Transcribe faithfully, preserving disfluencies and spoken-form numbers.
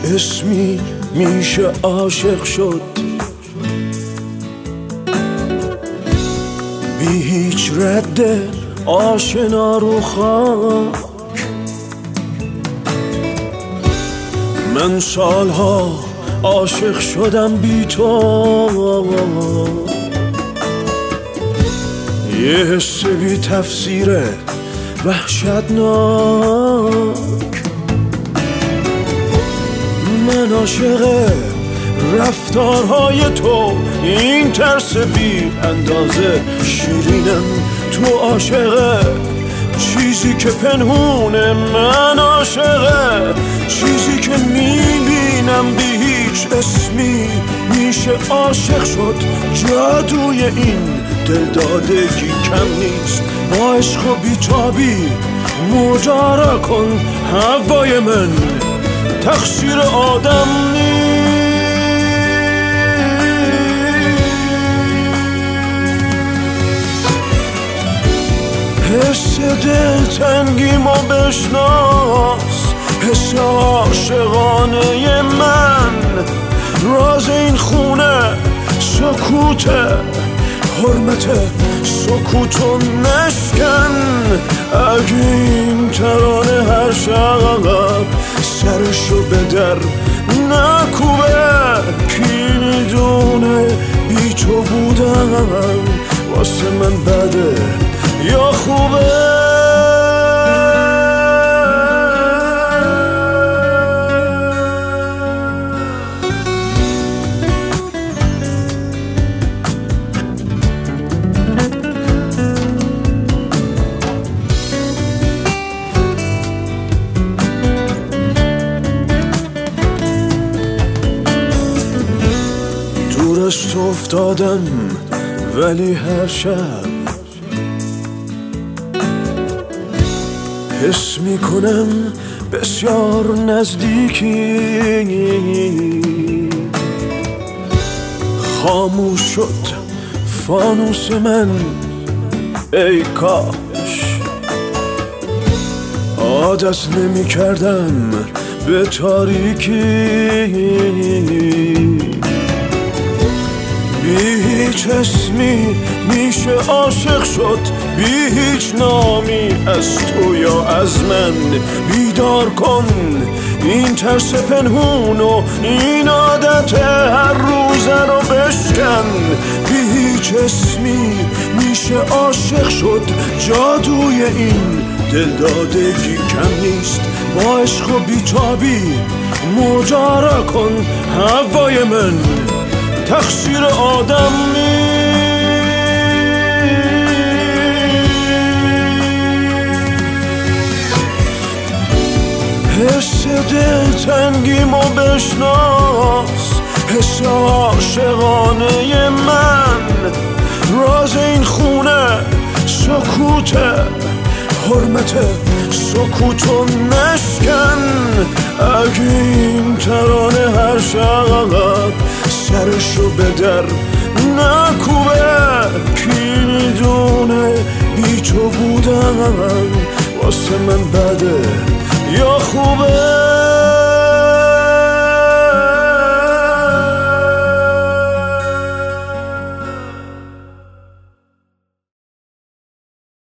اسمی میشه عاشق شد بی هیچ رد آشنا رو خاک. من سالها عاشق شدم بی تو، یه حس بی تفسیره وحشتناک. من عاشق رفتارهای تو، این ترس بی اندازه شیرینم. تو عاشق چیزی که پنهونه، من عاشق چیزی که میبینم. بی هیچ اسمی میشه عاشق شد، جادوی این دلدادگی کم نیست. با عشق و بیتابی مجارا کن هوای من، تقصیر آدم نیست. حس دلتنگیمو بشناس، حس عاشقانه من. راز این خونه سکوته، حرمت سکوتو نشکن. اگه این ترانه هر شب سرشو به در نکوبه، کی میدونه بی تو بودن واسه من بده یا خوبه. دور از تو افتادم ولی هر شب حس میکنم بسیار نزدیکی. خاموش شد فانوس من، ای کاش عادت نمی کردم به تاریکی. بی هیچ اسمی میشه عاشق شد، بی هیچ نامی از تو یا از من. بیدار کن این ترس پنهون و این عادت هر روزه رو بشکن. بی هیچ اسمی میشه عاشق شد، جادوی این دلدادگی کم نیست. با عشق و بیتابی مجارا کن هوای من، تقصیر آدم نیست. حس دلتنگیمو بشناس، حس عاشقانه من. راز این خونه سکوته، حرمت سکوتو نشکن. اگه این ترانه هر شب سرشو به در نکوبه، کی میدونه بی تو بودن واسه من بده یا خوبه.